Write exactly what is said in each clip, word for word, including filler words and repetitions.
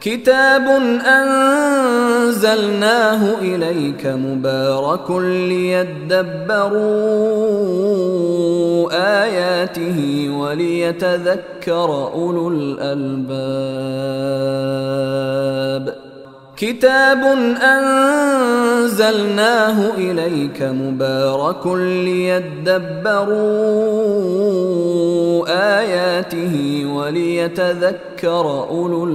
كتاب أنزلناه إليك مبارك ليدبروا آياته وليتذكر أولو الألباب كتاب أنزلناه إليك مبارك ليدبروا آياته وليتذكر أولو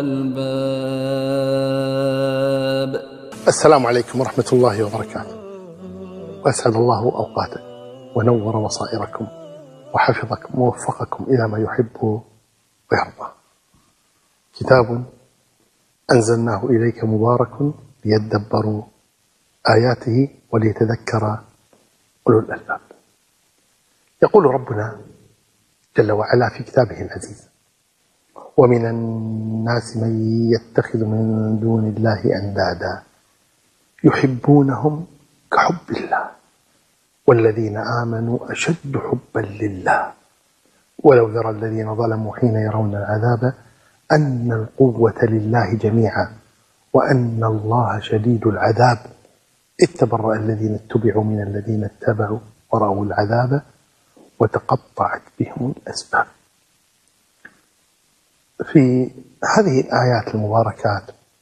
الألباب. السلام عليكم ورحمة الله وبركاته، وأسعد الله أوقاتكم ونور بصائركم وحفظكم ووفقكم إلى ما يحب ويرضى. كتاب أنزلناه إليك مبارك ليدبروا آياته وليتذكر أولو الألباب. يقول ربنا جل وعلا في كتابه العزيز: ومن الناس من يتخذ من دون الله أندادا يحبونهم كحب الله والذين آمنوا أشد حبا لله ولو يرى الذين ظلموا حين يرون العذاب أن القوة لله جميعا وأن الله شديد العذاب إذ تبرأ الذين اتبعوا من الذين اتبعوا ورأوا العذاب وتقطعت بهم الأسباب. في هذه الآيات المباركات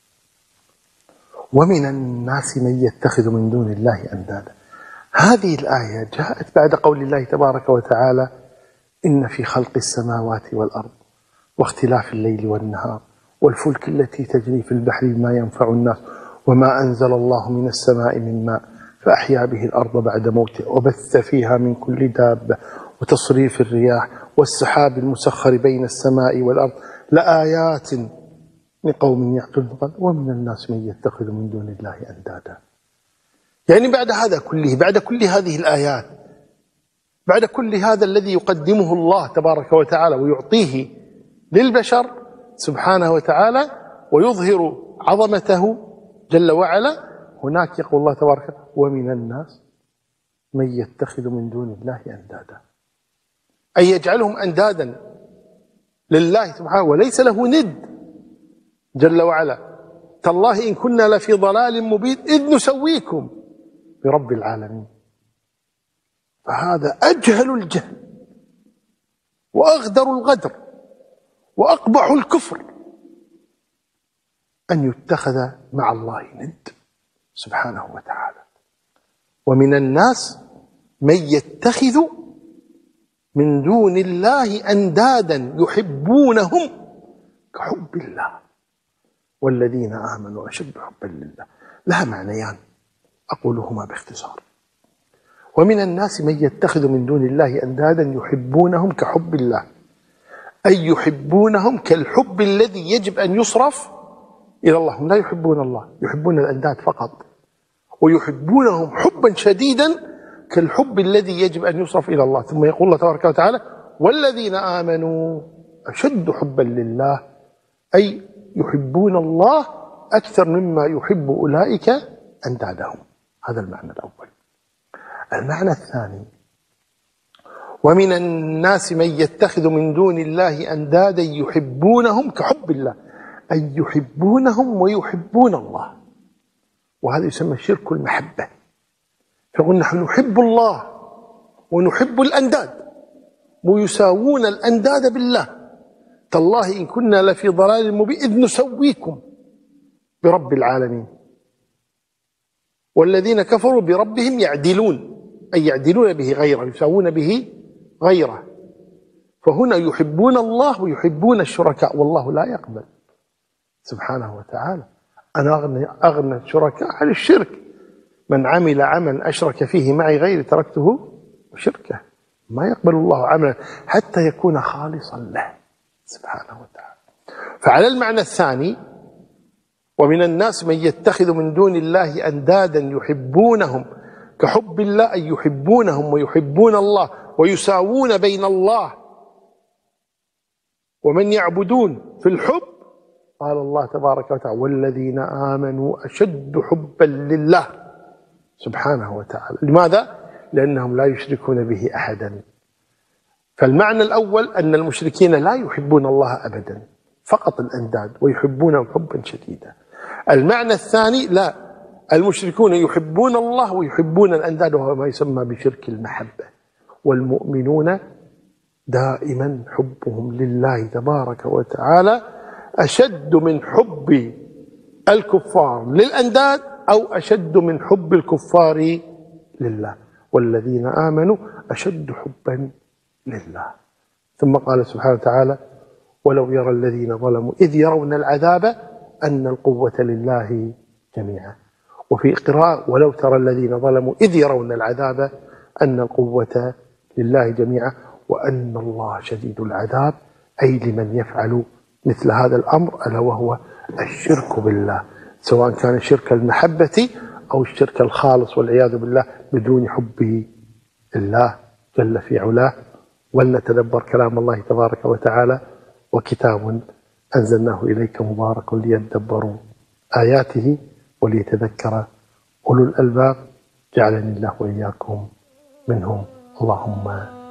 ومن الناس من يتخذ من دون الله أندادا، هذه الآية جاءت بعد قول الله تبارك وتعالى: إن في خلق السماوات والأرض واختلاف الليل والنهار والفلك التي تجري في البحر بما ينفع الناس وما أنزل الله من السماء من ماء فأحيا به الأرض بعد موتها وبث فيها من كل دابة وتصريف الرياح والسحاب المسخر بين السماء والأرض لآيات لقوم يعقلون ومن الناس من يتخذ من دون الله أندادا. يعني بعد هذا كله، بعد كل هذه الآيات، بعد كل هذا الذي يقدمه الله تبارك وتعالى ويعطيه للبشر سبحانه وتعالى ويظهر عظمته جل وعلا، هناك يقول الله تبارك وتعالى: ومن الناس من يتخذ من دون الله أندادا، أي يجعلهم أندادا لله سبحانه وليس له ند جل وعلا. تالله إن كنا لفي ضلال مبين إذ نسويكم برب العالمين. فهذا أجهل الجهل وأغدر الغدر وأقبح الكفر أن يتخذ مع الله ند سبحانه وتعالى. ومن الناس من يتخذ من دون الله أندادا يحبونهم كحب الله والذين آمنوا أشد حبا لله. لها معنيان أقولهما باختصار: ومن الناس من يتخذ من دون الله أندادا يحبونهم كحب الله، أي يحبونهم كالحب الذي يجب أن يصرف إلى الله. هم لا يحبون الله، يحبون الأنداد فقط، ويحبونهم حبا شديدا كالحب الذي يجب أن يصرف إلى الله. ثم يقول الله تبارك وتعالى: والذين آمنوا أشد حبا لله، أي يحبون الله أكثر مما يحب أولئك أندادهم. هذا المعنى الأول. المعنى الثاني: ومن الناس من يتخذ من دون الله أندادا يحبونهم كحب الله، أي يحبونهم ويحبون الله، وهذا يسمى شرك المحبة. فقلنا نحن نحب الله ونحب الأنداد ويساوون الأنداد بالله. تالله إن كنا لفي ضلال مبين إذ نسويكم برب العالمين. والذين كفروا بربهم يعدلون، أي يعدلون به غيره، يساوون به غيره. فهنا يحبون الله ويحبون الشركاء، والله لا يقبل سبحانه وتعالى. أنا أغنى, أغنى الشركاء عن الشرك. من عمل عملا أشرك فيه معي غيري تركته وشركه. ما يقبل الله عملا حتى يكون خالصا له سبحانه وتعالى. فعلى المعنى الثاني: ومن الناس من يتخذ من دون الله أندادا يحبونهم كحب الله، أي يحبونهم ويحبون الله ويساوون بين الله ومن يعبدون في الحب. قال الله تبارك وتعالى: والذين آمنوا أشد حبا لله سبحانه وتعالى. لماذا؟ لأنهم لا يشركون به أحدا. فالمعنى الأول أن المشركين لا يحبون الله أبدا، فقط الأنداد ويحبونهم حبا شديدا. المعنى الثاني لا، المشركون يحبون الله ويحبون الأنداد، وهو ما يسمى بشرك المحبة. والمؤمنون دائما حبهم لله تبارك وتعالى أشد من حب الكفار للأنداد، أو أشد من حب الكفار لله. والذين آمنوا أشد حبا لله. ثم قال سبحانه وتعالى: ولو يرى الذين ظلموا إذ يرون العذاب أن القوة لله جميعا. وفي قراءة: ولو ترى الذين ظلموا إذ يرون العذاب أن القوة لله جميعا وأن الله شديد العذاب، أي لمن يفعل مثل هذا الأمر، ألا وهو الشرك بالله، سواء كان شرك المحبة أو الشرك الخالص والعياذ بالله بدون حب الله جل في علاه. ولنتدبر كلام الله تبارك وتعالى: وكتاب أنزلناه إليك مبارك ليدبروا آياته وليتذكر أولو الألباب. جعلني الله وإياكم منهم، اللهم